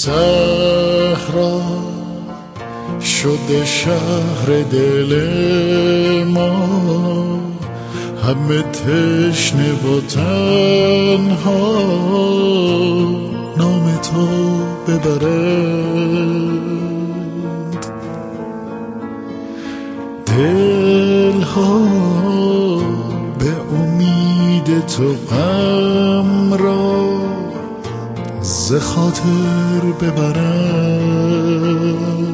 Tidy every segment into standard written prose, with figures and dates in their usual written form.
صحرا شده شهر دل ما، همه تشنه و تنها نام تو ببرند. دلها به امید تو غم را ز خاطر ببرند.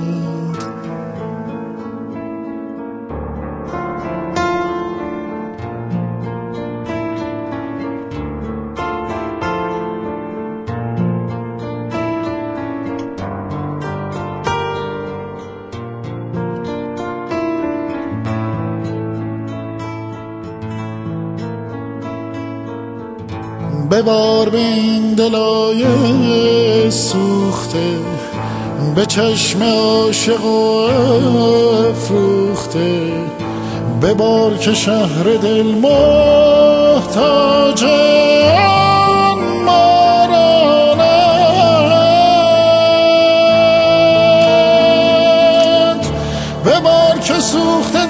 ببار به این دلای سوخته، به چشم عاشق و افروخته، ببار که شهر دل محتاج آن مارانند. ببار که سوخته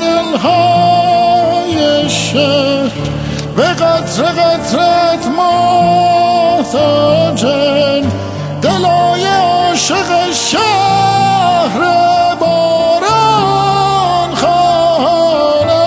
دلهای شهر به قطره قطرت محتاجند. دلای عاشق شهر باران خوانند.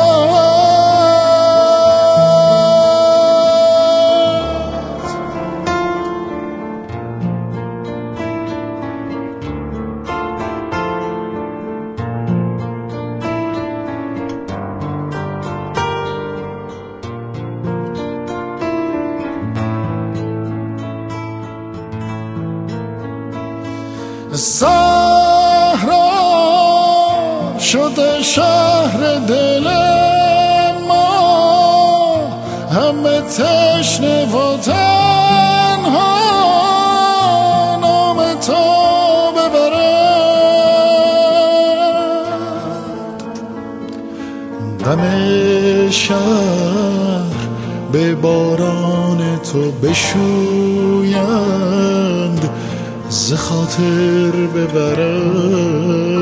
صحرا شده شهر دل ما، همه تشنه و تنها نام تو ببرند. غم شهر به باران تو بشویند، ز خاطر ببرند.